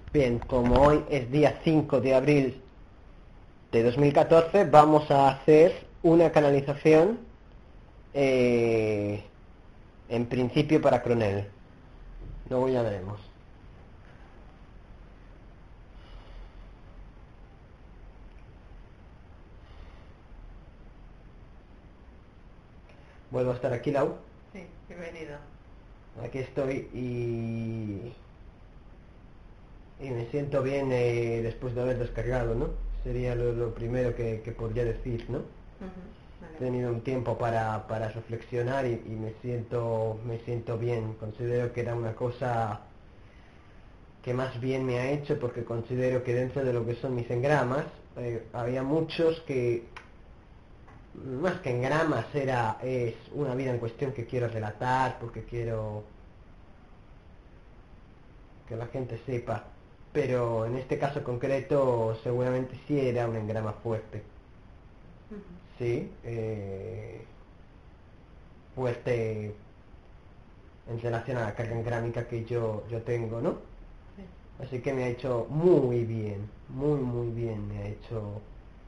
Bien, como hoy es día 5 de abril de 2014, vamos a hacer una canalización en principio para Cronel. Luego ya veremos. Vuelvo a estar aquí, Lau. Sí, bienvenido. Aquí estoy y me siento bien después de haber descargado, ¿no? Sería lo primero que podría decir, ¿no? He tenido un tiempo para reflexionar y me siento bien. Considero que era una cosa que más bien me ha hecho, porque considero que dentro de lo que son mis engramas había muchos que más que engramas es una vida en cuestión que quiero relatar, porque quiero que la gente sepa, pero en este caso concreto seguramente sí era un engrama fuerte. Sí, fuerte en relación a la carga engrámica que yo tengo, ¿no? Sí. Así que me ha hecho muy bien, muy bien me ha hecho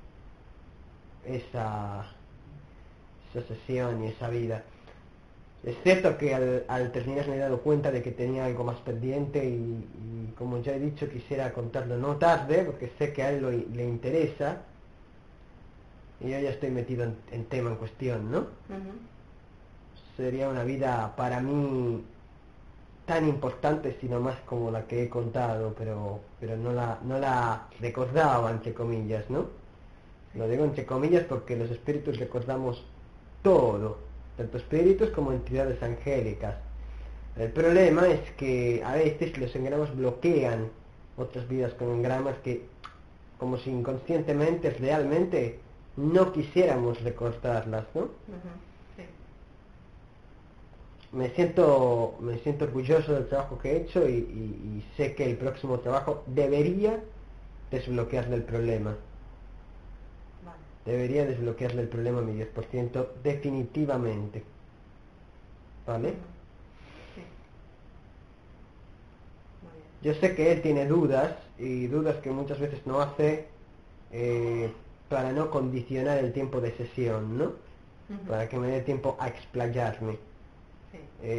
esa sesión y esa vida. Es cierto que al terminar me he dado cuenta de que tenía algo más pendiente y como ya he dicho, quisiera contarlo no tarde, porque sé que a él le interesa y yo ya estoy metido en tema en cuestión, ¿no? Sería una vida para mí tan importante, sino más como la que he contado, pero no la recordaba, entre comillas, ¿no? Lo digo entre comillas porque los espíritus recordamos todo, tanto espíritus como entidades angélicas. El problema es que a veces los engramas bloquean otras vidas con engramas que, como si inconscientemente, realmente, no quisiéramos recordarlas, ¿no? Sí. Me siento orgulloso del trabajo que he hecho y sé que el próximo trabajo debería desbloquearle el problema. Vale. Debería desbloquearle el problema a mi 10% definitivamente. ¿Vale? Sí. Muy bien. Yo sé que él tiene dudas y dudas que muchas veces no hace para no condicionar el tiempo de sesión, ¿no? Para que me dé tiempo a explayarme. Sí.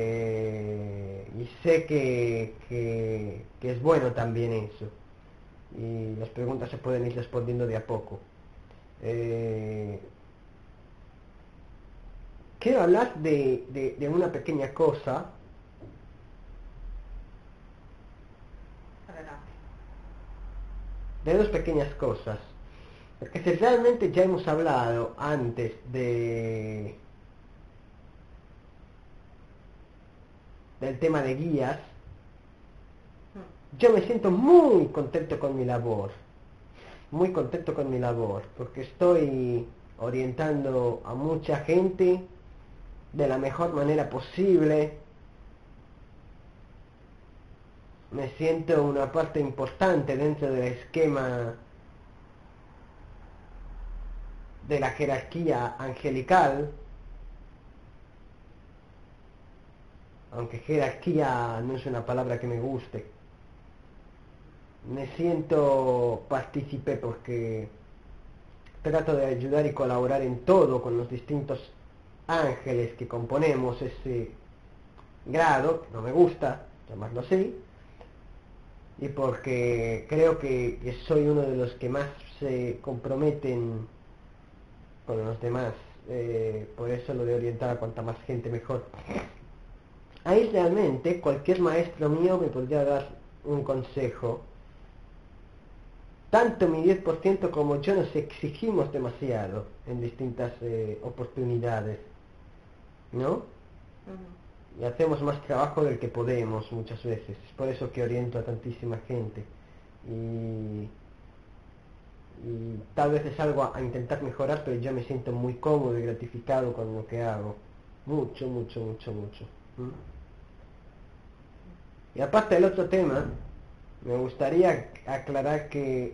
Y sé que es bueno también eso. Y las preguntas se pueden ir respondiendo de a poco. Quiero hablar de una pequeña cosa. Adelante. De dos pequeñas cosas. Porque si realmente ya hemos hablado antes del tema de guías, yo me siento muy contento con mi labor. Muy contento con mi labor, porque estoy orientando a mucha gente de la mejor manera posible. Me siento una parte importante dentro del esquema de la jerarquía angelical, aunque jerarquía no es una palabra que me guste. Me siento partícipe porque trato de ayudar y colaborar en todo con los distintos ángeles que componemos ese grado, que no me gusta llamarlo así, y porque creo que soy uno de los que más se comprometen con los demás, por eso lo de orientar a cuanta más gente mejor. Ahí realmente cualquier maestro mío me podría dar un consejo. Tanto mi 10% como yo nos exigimos demasiado en distintas oportunidades, ¿no? Y hacemos más trabajo del que podemos muchas veces. Es por eso que oriento a tantísima gente. Y tal vez es algo a intentar mejorar, pero yo me siento muy cómodo y gratificado con lo que hago. Mucho. Y aparte del otro tema, me gustaría aclarar que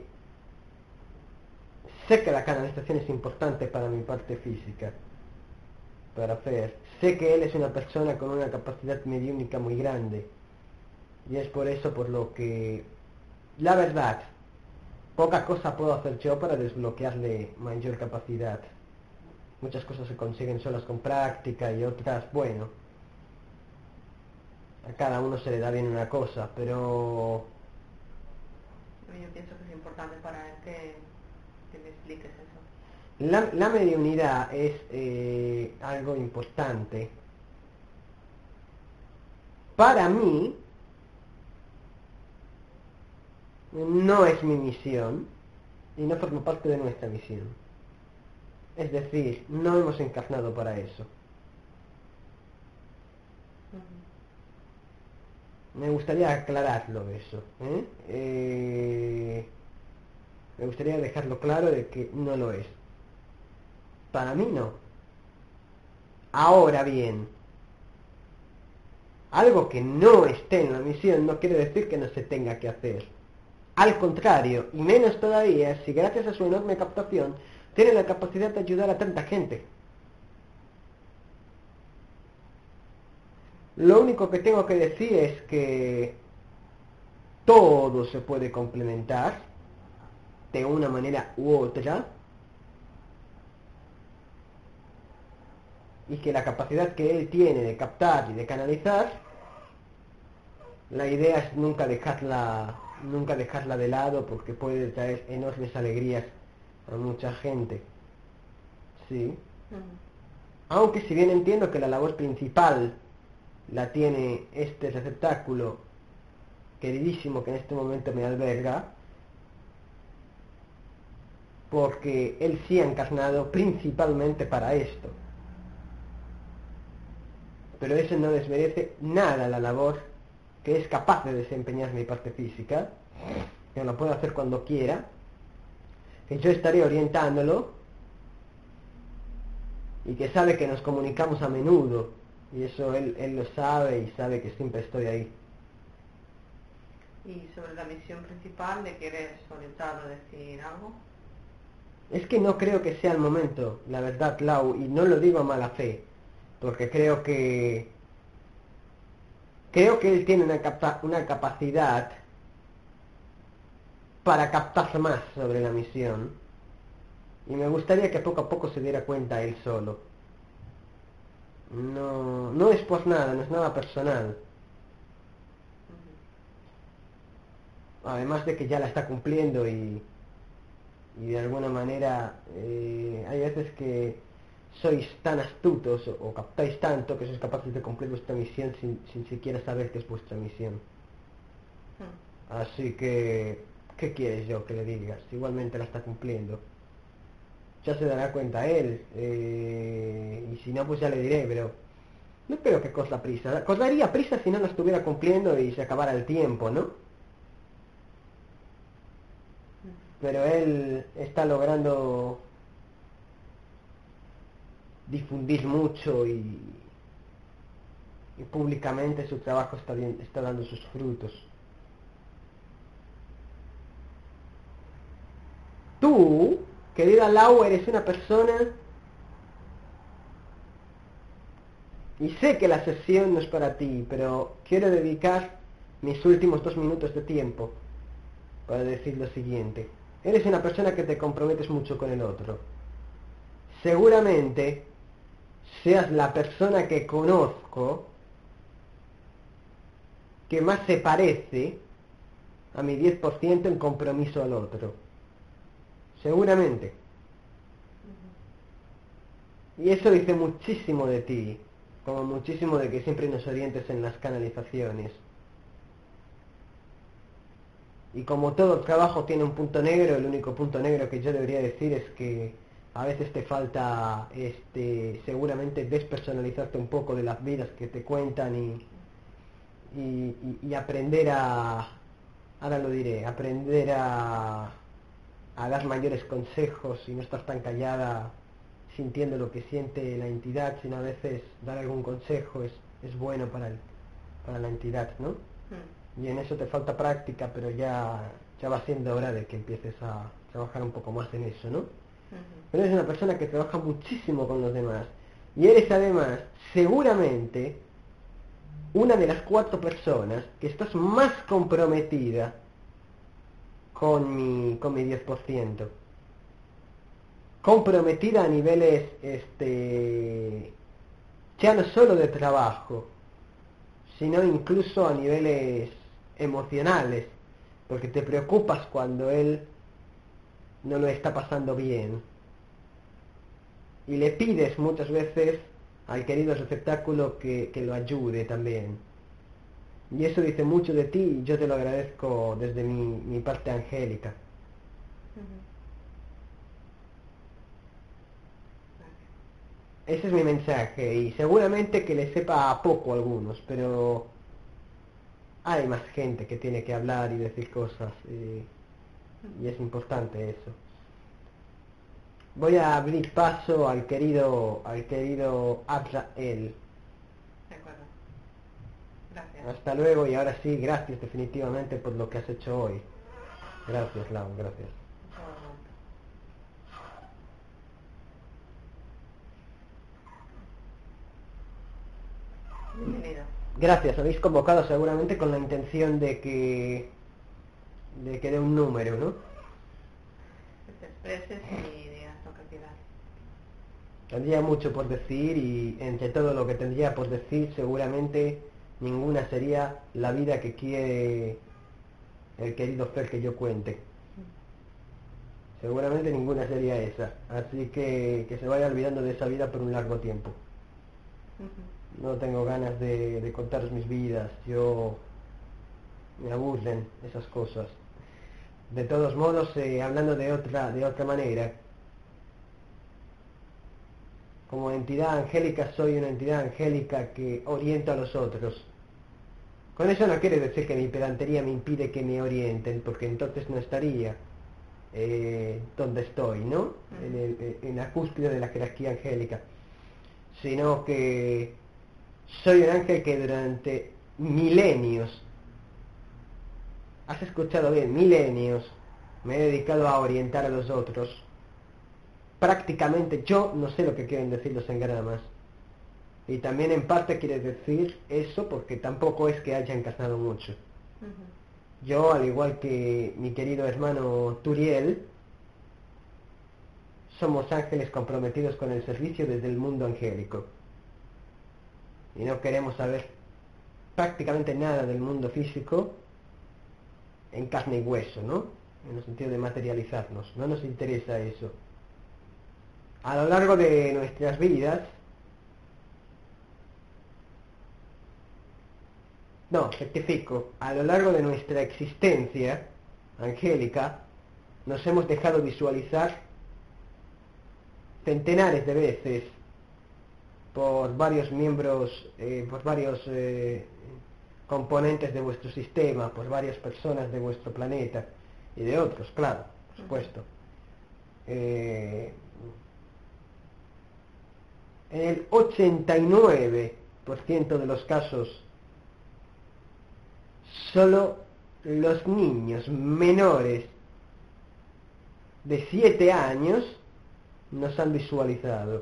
sé que la canalización es importante para mi parte física, para hacer. Sé que él es una persona con una capacidad mediúnica muy grande. Y es por eso por lo que la verdad, poca cosa puedo hacer yo para desbloquearle mayor capacidad. Muchas cosas se consiguen solas con práctica y otras, bueno, a cada uno se le da bien una cosa, pero Yo pienso que es importante para él que me expliques eso. la mediunidad es algo importante. Para mí, no es mi misión y no forma parte de nuestra misión. Es decir, no hemos encarnado para eso. Me gustaría aclararlo eso, me gustaría dejarlo claro de que no lo es. Para mí no. Ahora bien, algo que no esté en la misión no quiere decir que no se tenga que hacer. Al contrario, y menos todavía si gracias a su enorme captación tiene la capacidad de ayudar a tanta gente. Lo único que tengo que decir es que todo se puede complementar de una manera u otra y que la capacidad que él tiene de captar y de canalizar, la idea es nunca dejarla de lado porque puede traer enormes alegrías a mucha gente. Sí. Aunque si bien entiendo que la labor principal la tiene este receptáculo queridísimo que en este momento me alberga, porque él sí ha encarnado principalmente para esto. Pero eso no desmerece nada la labor que es capaz de desempeñar mi parte física, que lo puede hacer cuando quiera, que yo estaré orientándolo y que sabe que nos comunicamos a menudo, y eso él lo sabe y sabe que siempre estoy ahí. Y sobre la misión principal, ¿le quieres orientar o decir algo? Es que no creo que sea el momento, la verdad, Lau, y no lo digo a mala fe, porque creo que él tiene una capacidad para captar más sobre la misión, y me gustaría que poco a poco se diera cuenta él solo. No es por nada, no es nada personal. Además de que ya la está cumpliendo y de alguna manera hay veces que sois tan astutos o captáis tanto que sois capaces de cumplir vuestra misión sin siquiera saber que es vuestra misión. Así que, ¿qué quieres yo que le digas? Igualmente la está cumpliendo. Ya se dará cuenta él, y si no pues ya le diré, pero no creo que corra prisa. Correría prisa si no la estuviera cumpliendo y se acabara el tiempo, ¿no? Pero él está logrando difundir mucho y públicamente su trabajo está dando sus frutos. Tú, querida Lau, eres una persona, y sé que la sesión no es para ti, pero quiero dedicar mis últimos 2 minutos de tiempo para decir lo siguiente. Eres una persona que te comprometes mucho con el otro. Seguramente seas la persona que conozco que más se parece a mi 10% en compromiso al otro. Seguramente. Y eso dice muchísimo de ti, como muchísimo de que siempre nos orientes en las canalizaciones. Y como todo trabajo tiene un punto negro, el único punto negro que yo debería decir es que a veces te falta seguramente despersonalizarte un poco de las vidas que te cuentan y aprender ahora lo diré, aprender a dar mayores consejos y no estar tan callada sintiendo lo que siente la entidad, sino a veces dar algún consejo es bueno para la entidad, ¿no? Y en eso te falta práctica, pero ya va siendo hora de que empieces a trabajar un poco más en eso, ¿no? Pero eres una persona que trabaja muchísimo con los demás. Y eres además, seguramente, una de las 4 personas que estás más comprometida con mi 10%. Comprometida a niveles, ya no solo de trabajo, sino incluso a niveles emocionales, porque te preocupas cuando él no lo está pasando bien. Y le pides muchas veces al querido receptáculo que lo ayude también. Y eso dice mucho de ti y yo te lo agradezco desde mi parte angélica. Ese es mi mensaje y seguramente que le sepa a poco a algunos, pero hay más gente que tiene que hablar y decir cosas y es importante eso. Voy a abrir paso al querido Azrael. De acuerdo. Gracias. Hasta luego y ahora sí, gracias definitivamente por lo que has hecho hoy. Gracias, Lau, gracias. Mucho gusto. Bienvenido. Gracias, habéis convocado seguramente con la intención de que dé un número, ¿no? Que te expreses y digas lo que quieras. Tendría mucho por decir y entre todo lo que tendría por decir seguramente ninguna sería la vida que quiere el querido Fer que yo cuente. Seguramente ninguna sería esa, así que se vaya olvidando de esa vida por un largo tiempo. No tengo ganas de contaros mis vidas, me aburren esas cosas. De todos modos, hablando de otra manera, como entidad angélica soy una entidad angélica que orienta a los otros. Con eso no quiere decir que mi pedantería me impide que me orienten, porque entonces no estaría donde estoy, ¿no? En la cúspide de la jerarquía angélica. Sino que soy un ángel que durante milenios, has escuchado bien, milenios, me he dedicado a orientar a los otros. Prácticamente yo no sé lo que quieren decir los engramas. Y también en parte quiere decir eso porque tampoco es que haya encarnado mucho. Yo, al igual que mi querido hermano Turiel, somos ángeles comprometidos con el servicio desde el mundo angélico. Y no queremos saber prácticamente nada del mundo físico en carne y hueso, ¿no? En el sentido de materializarnos. No nos interesa eso. A lo largo de nuestras vidas, no, rectifico, a lo largo de nuestra existencia angélica, nos hemos dejado visualizar centenares de veces por varios miembros, por varios componentes de vuestro sistema, por varias personas de vuestro planeta y de otros, claro, por supuesto. En el 89% de los casos, solo los niños menores de 7 años nos han visualizado.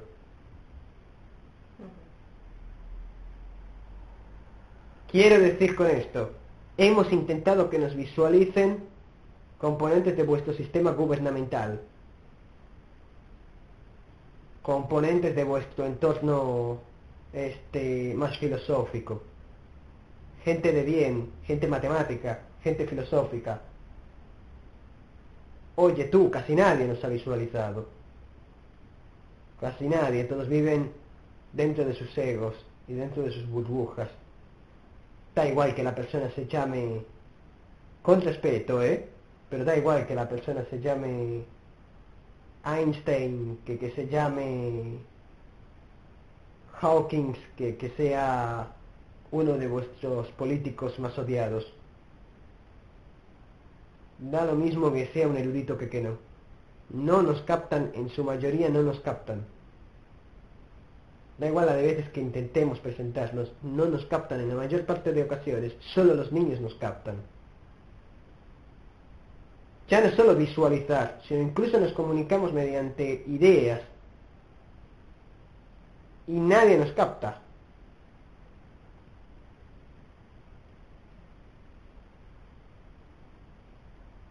Quiero decir con esto, hemos intentado que nos visualicen componentes de vuestro sistema gubernamental, componentes de vuestro entorno más filosófico, gente de bien, gente matemática, gente filosófica. Oye tú, casi nadie nos ha visualizado. Casi nadie, todos viven dentro de sus egos y dentro de sus burbujas. Da igual que la persona se llame, con respeto, pero da igual que la persona se llame Einstein, que se llame Hawkins, que sea uno de vuestros políticos más odiados. Da lo mismo que sea un erudito que no. No nos captan, en su mayoría no nos captan. Da igual la de veces que intentemos presentarnos, no nos captan en la mayor parte de ocasiones, solo los niños nos captan. Ya no solo visualizar, sino incluso nos comunicamos mediante ideas. Y nadie nos capta.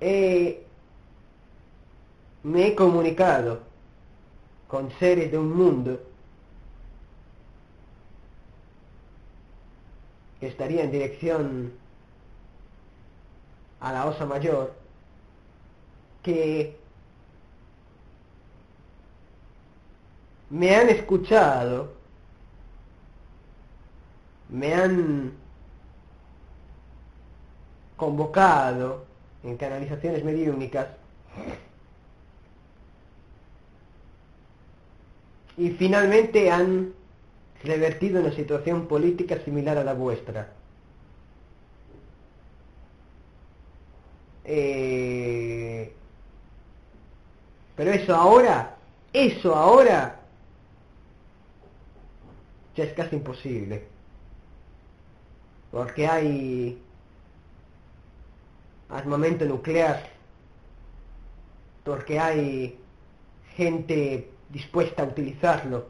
me he comunicado con seres de un mundo que estaría en dirección a la Osa Mayor, que me han escuchado, me han convocado en canalizaciones mediúmnicas y finalmente han revertido una situación política similar a la vuestra. Pero eso ahora ya es casi imposible, porque hay armamento nuclear, porque hay gente dispuesta a utilizarlo,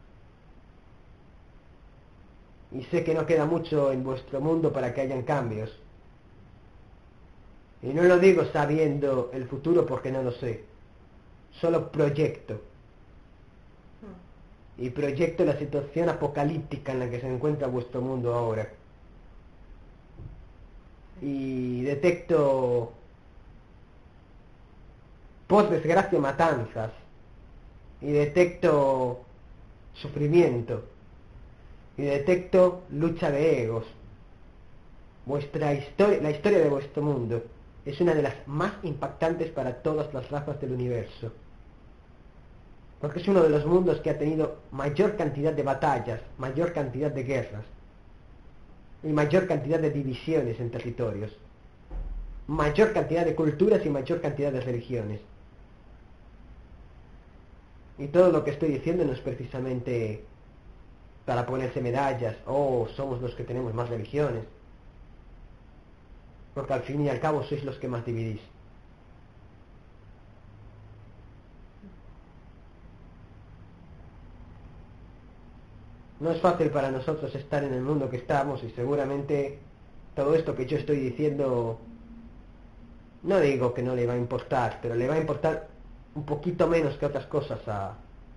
y sé que no queda mucho en vuestro mundo para que hayan cambios. Y no lo digo sabiendo el futuro porque no lo sé, solo proyecto. Y proyecto la situación apocalíptica en la que se encuentra vuestro mundo ahora. Y detecto, por desgracia, matanzas. Y detecto sufrimiento. Y detecto lucha de egos. La historia de vuestro mundo es una de las más impactantes para todas las razas del universo. Porque es uno de los mundos que ha tenido mayor cantidad de batallas, mayor cantidad de guerras y mayor cantidad de divisiones en territorios, mayor cantidad de culturas y mayor cantidad de religiones. Y todo lo que estoy diciendo no es precisamente para ponerse medallas, somos los que tenemos más religiones, porque al fin y al cabo sois los que más dividís. No es fácil para nosotros estar en el mundo que estamos, y seguramente todo esto que yo estoy diciendo, no digo que no le va a importar, pero le va a importar un poquito menos que otras cosas a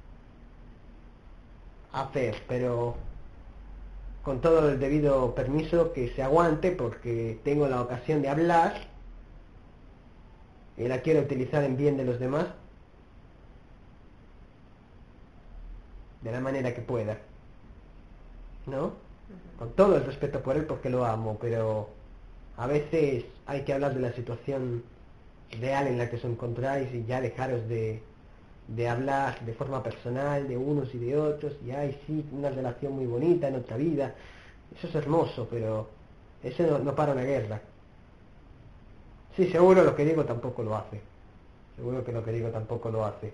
hacer, pero con todo el debido permiso, que se aguante, porque tengo la ocasión de hablar y la quiero utilizar en bien de los demás de la manera que pueda, ¿no? Con todo el respeto por él, porque lo amo, pero a veces hay que hablar de la situación real en la que os encontráis y ya dejaros de hablar de forma personal de unos y de otros, y hay sí una relación muy bonita en otra vida, eso es hermoso, pero eso no para una guerra. Sí, seguro lo que digo tampoco lo hace, seguro que lo que digo tampoco lo hace.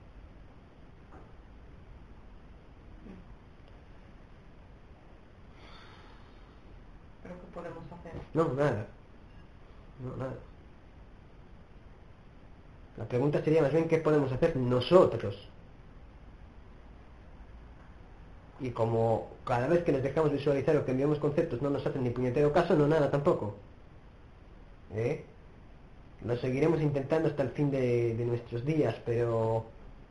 ¿Pero qué podemos hacer? No, nada. No, nada. La pregunta sería más bien qué podemos hacer nosotros. Y como cada vez que nos dejamos visualizar o que enviamos conceptos no nos hacen ni puñetero caso, no nada tampoco. Lo seguiremos intentando hasta el fin de nuestros días, pero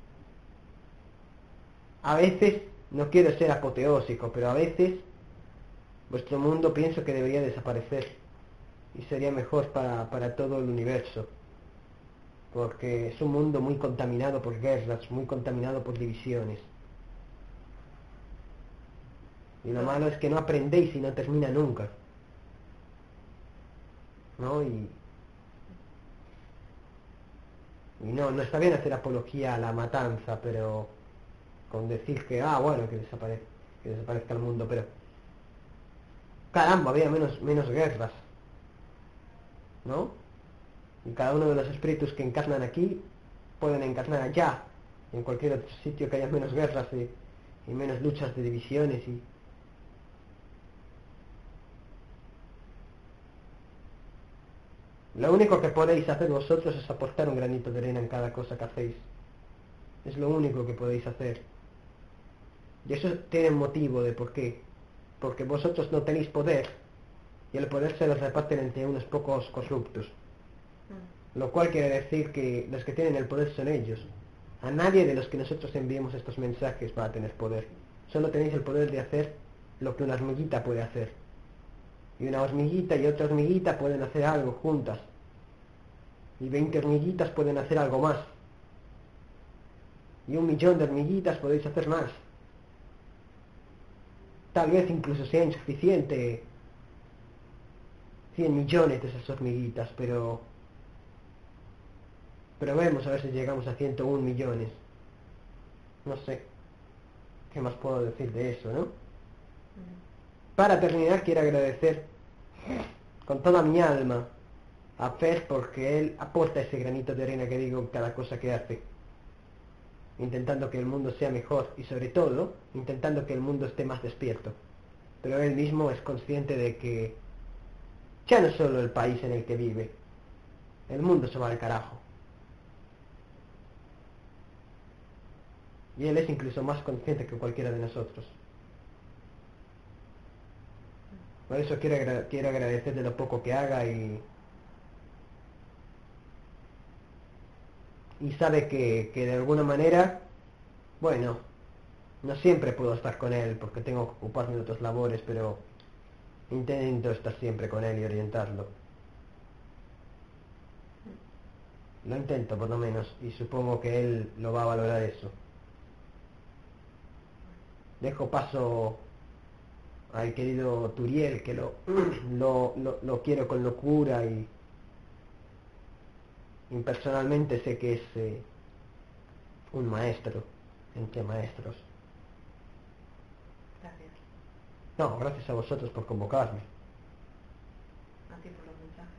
a veces, no quiero ser apoteósico, pero a veces vuestro mundo pienso que debería desaparecer y sería mejor para todo el universo, porque es un mundo muy contaminado por guerras, muy contaminado por divisiones, y lo malo es que no aprendéis y no termina nunca, ¿no? Y no está bien hacer apología a la matanza, pero con decir que bueno, que desaparezca el mundo, pero caramba, había menos guerras, ¿no? Y cada uno de los espíritus que encarnan aquí pueden encarnar allá, en cualquier otro sitio que haya menos guerras y menos luchas de divisiones. Y lo único que podéis hacer vosotros es aportar un granito de arena en cada cosa que hacéis. Es lo único que podéis hacer. Y eso tiene motivo de por qué. Porque vosotros no tenéis poder, y el poder se lo reparten entre unos pocos corruptos. Lo cual quiere decir que los que tienen el poder son ellos. A nadie de los que nosotros enviemos estos mensajes va a tener poder. Solo tenéis el poder de hacer lo que una hormiguita puede hacer. Y una hormiguita y otra hormiguita pueden hacer algo juntas. Y 20 hormiguitas pueden hacer algo más. Y 1.000.000 de hormiguitas podéis hacer más. Tal vez incluso sea insuficiente 100 millones de esas hormiguitas, pero vemos a ver si llegamos a 101 millones. No sé qué más puedo decir de eso, ¿no? Para terminar, quiero agradecer con toda mi alma a Fer, porque él aporta ese granito de arena que digo en cada cosa que hace, intentando que el mundo sea mejor y sobre todo intentando que el mundo esté más despierto. Pero él mismo es consciente de que ya no solo el país en el que vive, el mundo se va al carajo. Y él es incluso más consciente que cualquiera de nosotros. Por eso quiero agradecer de lo poco que haga y sabe que de alguna manera, bueno, no siempre puedo estar con él porque tengo que ocuparme de otras labores, pero intento estar siempre con él y orientarlo. Lo intento por lo menos y supongo que él lo va a valorar eso. Dejo paso al querido Turiel, que lo quiero con locura y personalmente sé que es un maestro entre maestros. Gracias. No, gracias a vosotros por convocarme. A ti por los mensajes.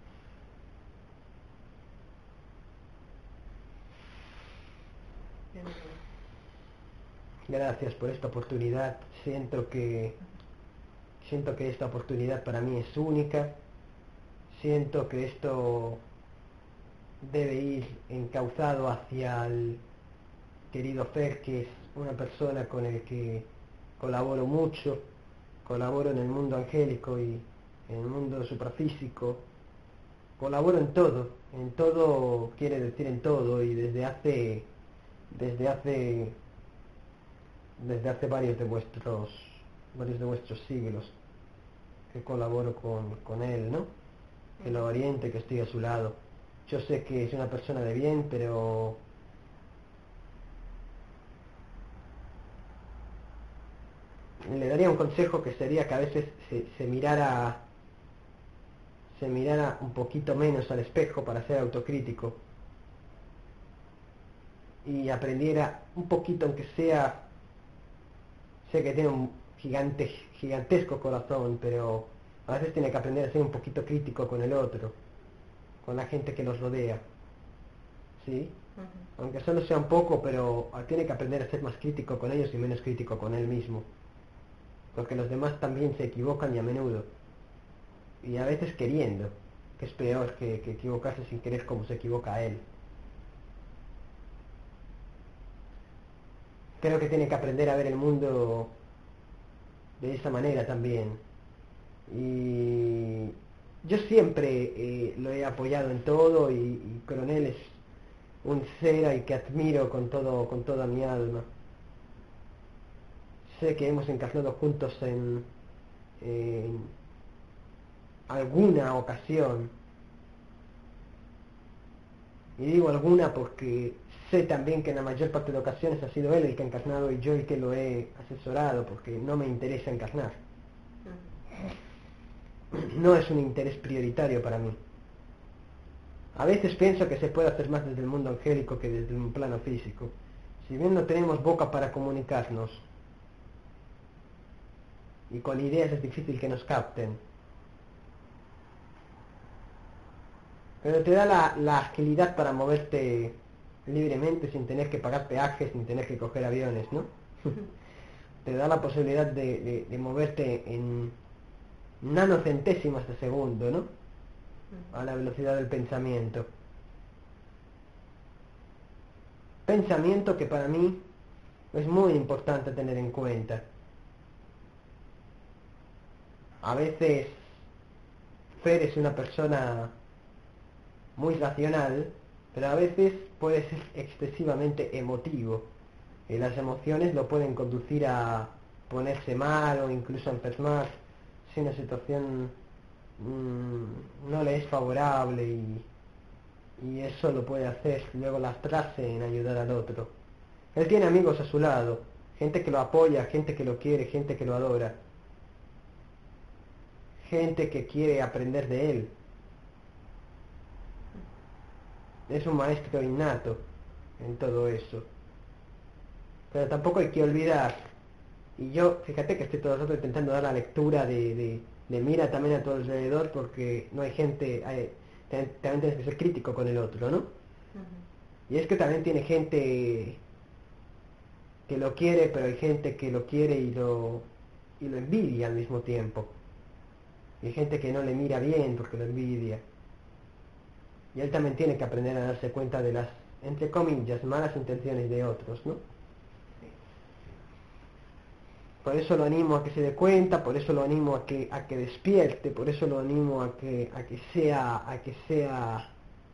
Bienvenido. Gracias por esta oportunidad. Siento que esta oportunidad para mí es única. Siento que esto debe ir encauzado hacia el querido Fer, que es una persona con el que colaboro mucho. Colaboro en el mundo angélico y en el mundo suprafísico. Colaboro en todo quiere decir en todo, y desde hace varios de vuestros siglos que colaboro con él, ¿no? Que lo oriente, que estoy a su lado. Yo sé que es una persona de bien, pero le daría un consejo, que sería que a veces se mirara un poquito menos al espejo para ser autocrítico y aprendiera un poquito, aunque sea. Sé que tiene un gigantesco corazón, pero a veces tiene que aprender a ser un poquito crítico con el otro, con la gente que nos rodea, ¿sí? Aunque solo sea un poco, pero tiene que aprender a ser más crítico con ellos y menos crítico con él mismo, porque los demás también se equivocan, y a menudo, y a veces queriendo, que es peor que equivocarse sin querer como se equivoca él. Creo que tiene que aprender a ver el mundo de esa manera también. Y yo siempre lo he apoyado en todo, y Coronel es un ser al que admiro con toda mi alma. Sé que hemos encarnado juntos en alguna ocasión, y digo alguna porque sé también que en la mayor parte de ocasiones ha sido él el que ha encarnado y yo el que lo he asesorado, porque no me interesa encarnar. No es un interés prioritario para mí. A veces pienso que se puede hacer más desde el mundo angélico que desde un plano físico. Si bien no tenemos boca para comunicarnos, y con ideas es difícil que nos capten, pero te da la agilidad para moverte libremente sin tener que pagar peajes, sin tener que coger aviones, ¿no? Te da la posibilidad de moverte en nanocentésimas de segundo, ¿no? A la velocidad del pensamiento. Pensamiento que para mí es muy importante tener en cuenta. A veces Fer es una persona muy racional, pero a veces puede ser excesivamente emotivo. Y las emociones lo pueden conducir a ponerse mal o incluso a enfermar si una situación no le es favorable y eso lo puede hacer luego lastrarse en ayudar al otro. Él tiene amigos a su lado, gente que lo apoya, gente que lo quiere, gente que lo adora, gente que quiere aprender de él. Es un maestro innato en todo eso. Pero tampoco hay que olvidar, y yo, fíjate que estoy todo el rato intentando dar la lectura de mira también a tu alrededor, porque no hay gente, también tienes que ser crítico con el otro, ¿no? Y es que también tiene gente que lo quiere, pero hay gente que lo quiere y lo envidia al mismo tiempo. Y hay gente que no le mira bien porque lo envidia. Y él también tiene que aprender a darse cuenta de las, entre comillas, malas intenciones de otros, ¿no? Por eso lo animo a que se dé cuenta, por eso lo animo a que despierte, por eso lo animo a que sea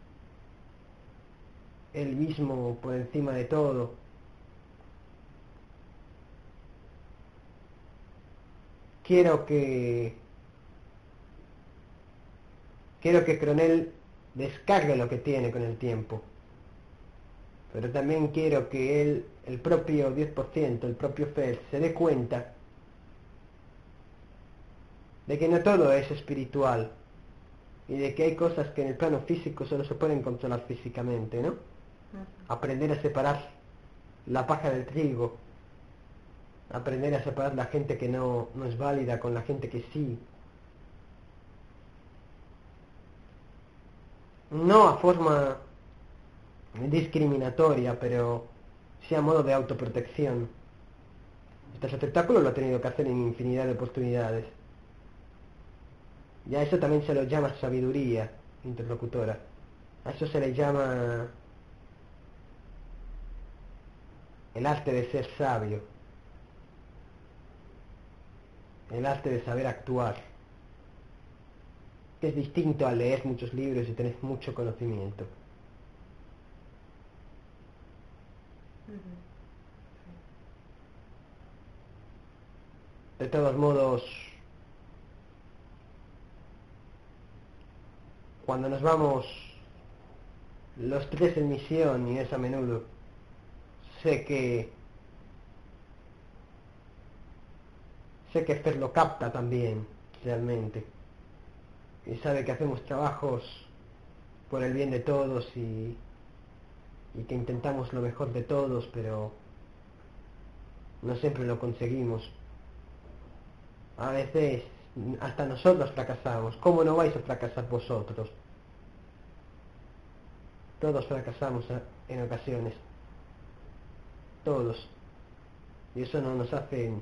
él mismo por encima de todo. Quiero que Cronel descargue lo que tiene con el tiempo. Pero también quiero que él, el propio 10%, el propio Fer, se dé cuenta de que no todo es espiritual y de que hay cosas que en el plano físico solo se pueden controlar físicamente, ¿no? Aprender a separar la paja del trigo, aprender a separar la gente que no es válida con la gente que sí. No a forma discriminatoria, pero sí a modo de autoprotección. Este espectáculo lo ha tenido que hacer en infinidad de oportunidades. Y a eso también se lo llama sabiduría interlocutora. A eso se le llama el arte de ser sabio, el arte de saber actuar, que es distinto a leer muchos libros y tener mucho conocimiento. De todos modos, cuando nos vamos los tres en misión, y es a menudo, sé que Fer lo capta también, realmente, y sabe que hacemos trabajos por el bien de todos y que intentamos lo mejor de todos, pero no siempre lo conseguimos. A veces hasta nosotros fracasamos. ¿Cómo no vais a fracasar vosotros? Todos fracasamos en ocasiones. Todos. Y eso no nos hace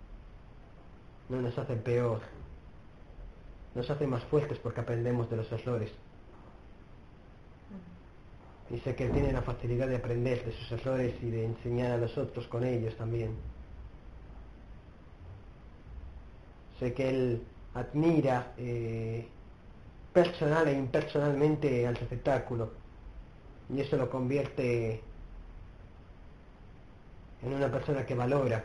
peor. Nos hace más fuertes porque aprendemos de los errores. Y sé que él tiene la facilidad de aprender de sus errores y de enseñar a los otros con ellos también. Sé que él admira personal e impersonalmente al espectáculo. Y eso lo convierte en una persona que valora.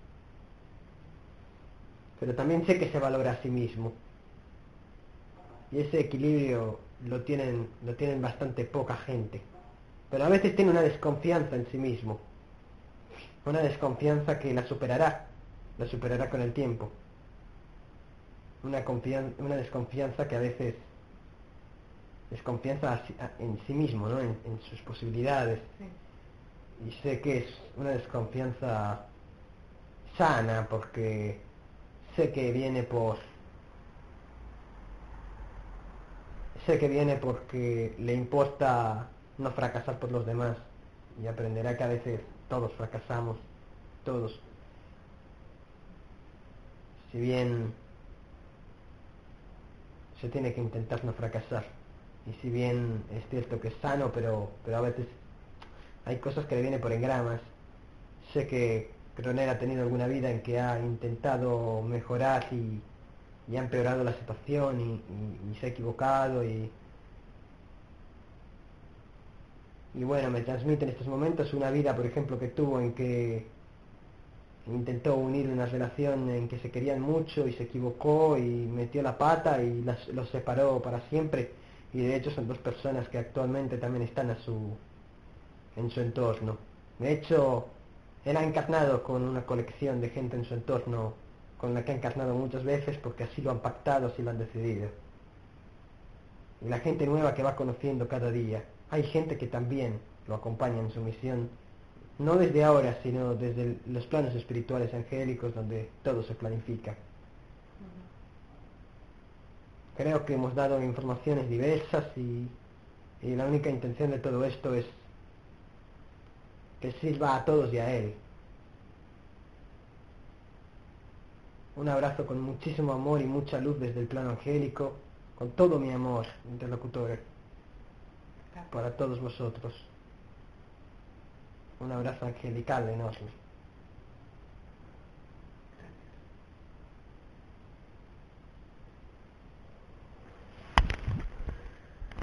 Pero también sé que se valora a sí mismo. Y ese equilibrio lo tienen bastante poca gente. Pero a veces tiene una desconfianza en sí mismo. Una desconfianza que la superará con el tiempo. Una desconfianza que a veces desconfianza en sí mismo, ¿no? En sus posibilidades. Sí. Y sé que es una desconfianza sana porque sé que viene porque le importa no fracasar por los demás y aprenderá que a veces todos fracasamos, todos. Si bien se tiene que intentar no fracasar y si bien es cierto que es sano, pero a veces hay cosas que le vienen por engramas. Sé que Cronel ha tenido alguna vida en que ha intentado mejorar y ha empeorado la situación y se ha equivocado y y bueno, me transmite en estos momentos una vida, por ejemplo, que tuvo en que intentó unir una relación en que se querían mucho y se equivocó y metió la pata y los separó para siempre, y de hecho son dos personas que actualmente también están en su entorno. De hecho, él ha encarnado con una colección de gente en su entorno con la que ha encarnado muchas veces porque así lo han pactado, así lo han decidido. Y la gente nueva que va conociendo cada día, hay gente que también lo acompaña en su misión, no desde ahora, sino desde los planos espirituales angélicos donde todo se planifica. Creo que hemos dado informaciones diversas y la única intención de todo esto es que sirva a todos y a él. Un abrazo con muchísimo amor y mucha luz desde el plano angélico, con todo mi amor, interlocutor, para todos vosotros. Un abrazo angelical enorme.